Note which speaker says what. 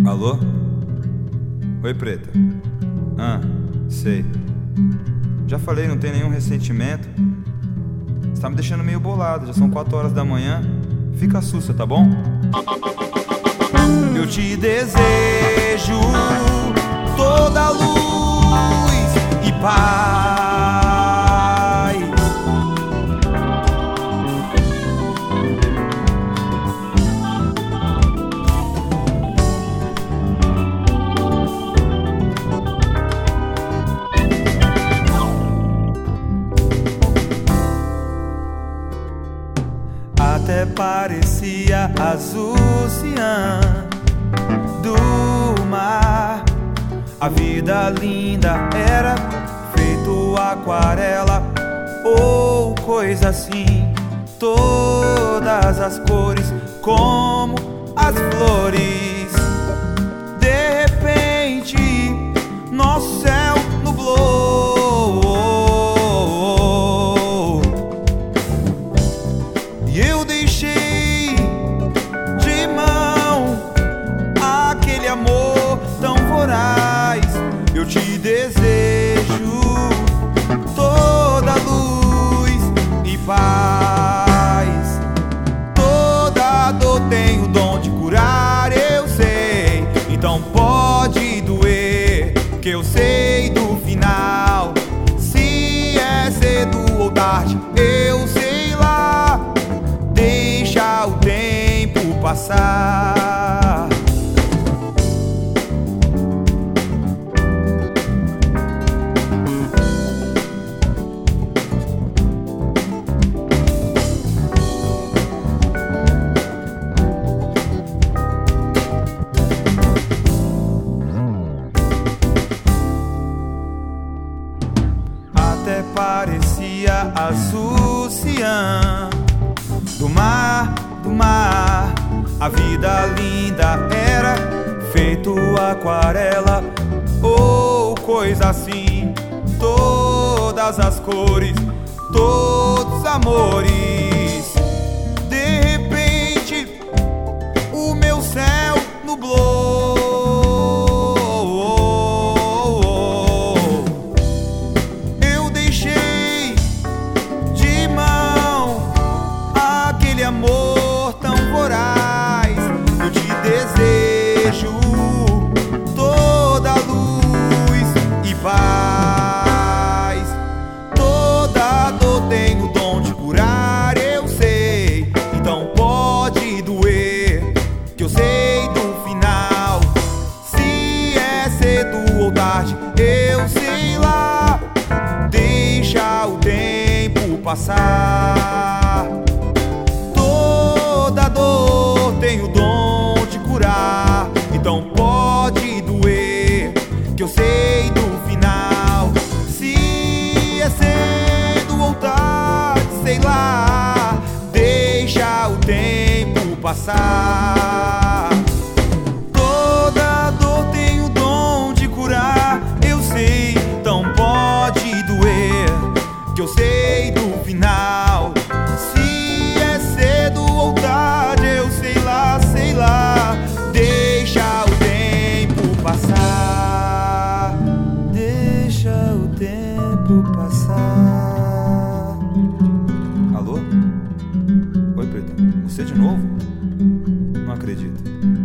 Speaker 1: Alô? Oi, preta. Sei. Já falei, não tem nenhum ressentimento. Você tá me deixando meio bolado, já são 4 horas da manhã. Fica sussa, tá bom? Eu te desejo toda luz e paz. Até parecia azul cian do mar. A vida linda era feito aquarela ou coisa assim. Todas as cores como as flores. De repente nosso céu nublou. E eu deixei de mão aquele amor tão voraz. Eu te desejo toda luz e paz. Toda dor tem o dom de curar, eu sei. Então pode doer, que eu sei do final. Se é cedo ou tarde, eu sei lá. Deixa o tempo passar. Até parecia azul cian do mar, do mar. A vida linda era feito aquarela ou coisa assim. Todas as cores, todos os amores. De repente o meu céu nublou. Eu deixei de mão aquele amor tão voraz. Eu te desejo toda luz e paz. Toda dor tem o dom de curar, eu sei. Então pode doer, que eu sei do final. Se é cedo ou tarde, eu sei lá. Deixa o tempo passar. Toda dor tem o dom de curar. Então pode doer, que eu sei do final. Se é cedo ou tarde, sei lá. Deixa o tempo passar. Toda dor tem o dom de curar, eu sei. Então pode doer, que eu sei do final. Se é cedo ou tarde, eu sei lá, sei lá. Deixa o tempo passar. Deixa o tempo passar. Alô? Oi, preta. Você de novo? Não acredito.